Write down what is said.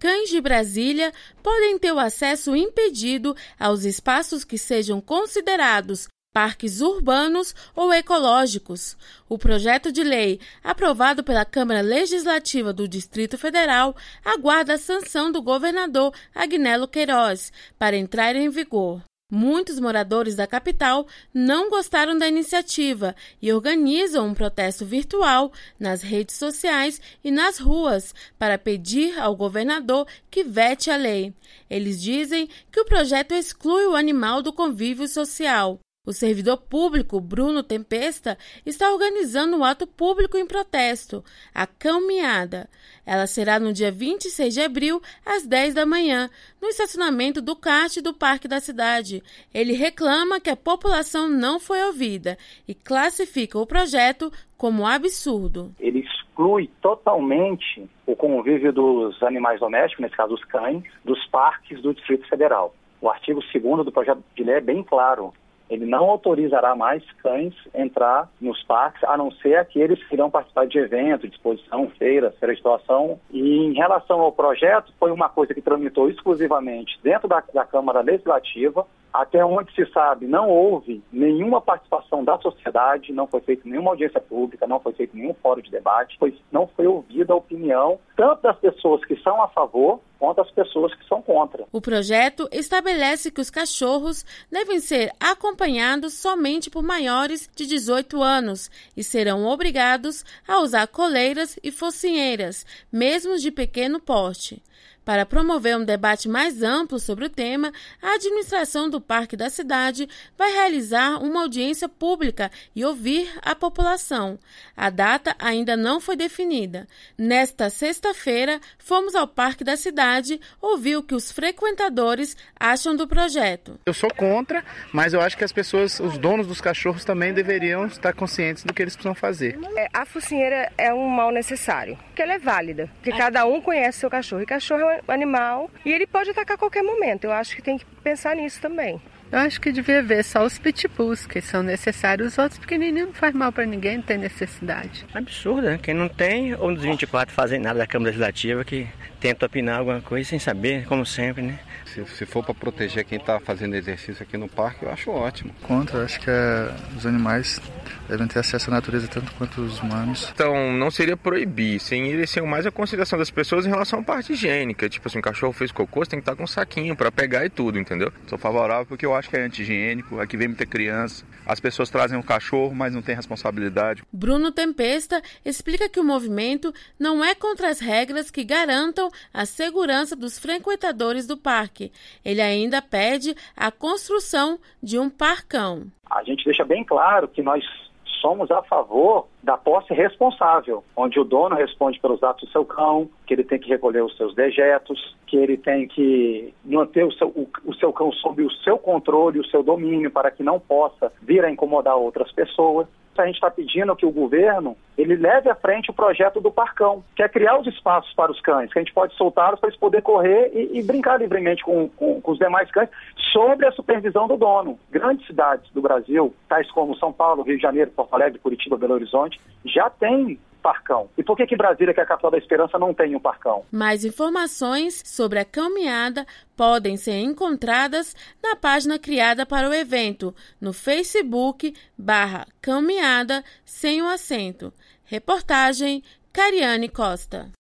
cães de Brasília podem ter o acesso impedido aos espaços que sejam considerados parques urbanos ou ecológicos. O projeto de lei, aprovado pela Câmara Legislativa do Distrito Federal, aguarda a sanção do governador Agnello Queiroz para entrar em vigor. Muitos moradores da capital não gostaram da iniciativa e organizam um protesto virtual nas redes sociais e nas ruas para pedir ao governador que vete a lei. Eles dizem que o projeto exclui o animal do convívio social. O servidor público, Bruno Tempesta, está organizando um ato público em protesto, a caminhada. Ela será no dia 26 de abril, às 10 da manhã, no estacionamento do kart do Parque da Cidade. Ele reclama que a população não foi ouvida e classifica o projeto como absurdo. Ele exclui totalmente o convívio dos animais domésticos, nesse caso os cães, dos parques do Distrito Federal. O artigo 2º do projeto de lei é bem claro. Ele não autorizará mais cães entrar nos parques, a não ser aqueles que irão participar de evento, de exposição, feira de doação. E em relação ao projeto, foi uma coisa que tramitou exclusivamente dentro da Câmara Legislativa. Até onde se sabe, não houve nenhuma participação da sociedade, não foi feita nenhuma audiência pública, não foi feito nenhum fórum de debate, não foi ouvida a opinião tanto das pessoas que são a favor quanto das pessoas que são contra. O projeto estabelece que os cachorros devem ser acompanhados somente por maiores de 18 anos e serão obrigados a usar coleiras e focinheiras, mesmo de pequeno porte. Para promover um debate mais amplo sobre o tema, a administração do Parque da Cidade vai realizar uma audiência pública e ouvir a população. A data ainda não foi definida. Nesta sexta-feira, fomos ao Parque da Cidade ouvir o que os frequentadores acham do projeto. Eu sou contra, mas eu acho que as pessoas, os donos dos cachorros também deveriam estar conscientes do que eles precisam fazer. A focinheira é um mal necessário, porque ela é válida, porque cada um conhece seu cachorro, e cachorro é um animal e ele pode atacar a qualquer momento. Eu acho que tem que pensar nisso também. Eu acho que devia ver só os pitbulls que são necessários, os outros pequenininhos não faz mal para ninguém, não tem necessidade. Absurdo, né? Quem não tem, ou nos 24 fazem nada da Câmara Legislativa que tenta opinar alguma coisa sem saber, como sempre, né? Se for para proteger quem está fazendo exercício aqui no parque, eu acho ótimo. Contra, eu acho que os animais devem ter acesso à natureza tanto quanto os humanos. Então, não seria proibir, seria mais a consideração das pessoas em relação à parte higiênica. Tipo assim, o cachorro fez cocô, você tem que estar com um saquinho para pegar e tudo, entendeu? Sou favorável porque eu acho que é anti-higiênico, aqui vem muita criança, as pessoas trazem um cachorro, mas não tem responsabilidade. Bruno Tempesta explica que o movimento não é contra as regras que garantam a segurança dos frequentadores do parque. Ele ainda pede a construção de um parcão. A gente deixa bem claro que nós somos a favor da posse responsável, onde o dono responde pelos atos do seu cão, que ele tem que recolher os seus dejetos, que ele tem que manter o seu cão sob o seu controle, o seu domínio, para que não possa vir a incomodar outras pessoas. A gente está pedindo que o governo ele leve à frente o projeto do parcão, que é criar os espaços para os cães, que a gente pode soltá-los para eles poderem correr e brincar livremente com os demais cães, sob a supervisão do dono. Grandes cidades do Brasil, tais como São Paulo, Rio de Janeiro, Porto Alegre, Curitiba, Belo Horizonte, já tem parcão. E por que Brasília, que é a capital da esperança, não tem um parcão? Mais informações sobre a caminhada podem ser encontradas na página criada para o evento, no Facebook/caminhada sem o acento. Reportagem Cariane Costa.